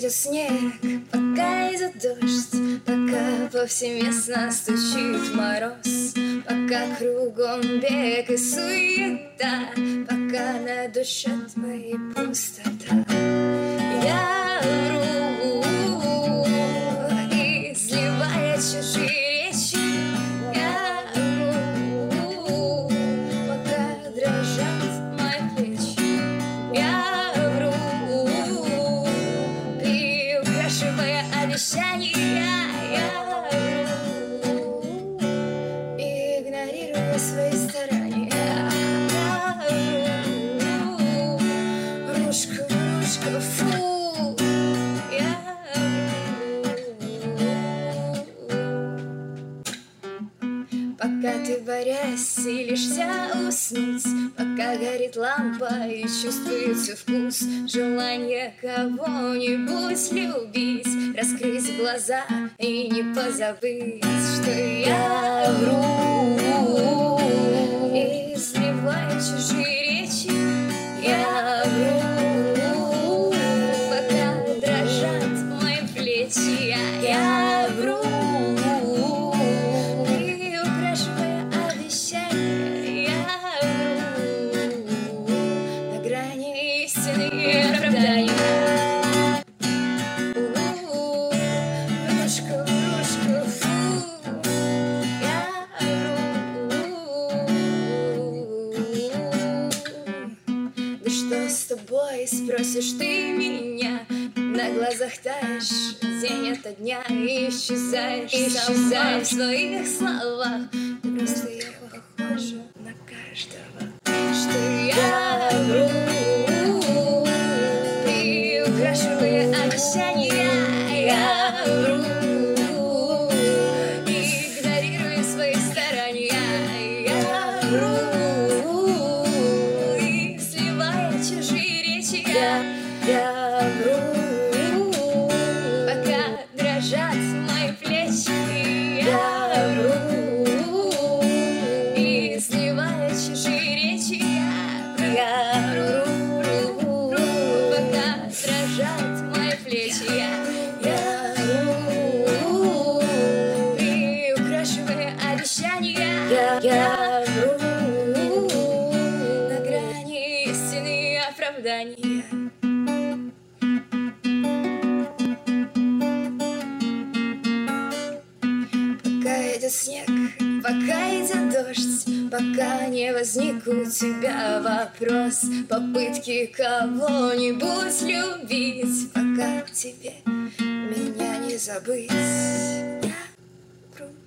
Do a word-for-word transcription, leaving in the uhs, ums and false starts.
идет снег, пока идет дождь, пока повсеместно стучит мороз, пока кругом бег и суета, пока на душе твоей пустота. Я вру, изливая чужие речи. Я вру, пока дрожат мои плечи. Я вру, приукрашивая обещания. Я вру, игнорируя свои старания. Я вру, врушка, врушка, фу. Я пока ты, борясь, силишься уснуть, пока горит лампа и чувствуется вкус желание кого-нибудь любить, раскрыть глаза и не позабыть, что я вру, изливая чужие речи. Я вру, пока дрожат мои плечи. Я, я вру, спросишь ты меня, на глазах таешь день ото дня и исчезаешь, исчезаешь в своих словах. Ты просто я похожа на каждого, что я вру, приукрашивая обещания. Я вру, игнорируя свои старания. Я вру, и сливая чужие речи. Я, я вру, пока дрожат мои плечи. Я вру, и сливая чужие речи. Я, я вру, пока дрожат мои плечи. Я, я вру, приукрашивая обещания. Я, я вру, на грани истины и оправдания. Пока идет снег, пока идет дождь, пока не возник у тебя вопрос, попытки кого-нибудь любить, пока тебе меня не забыть. Я вру.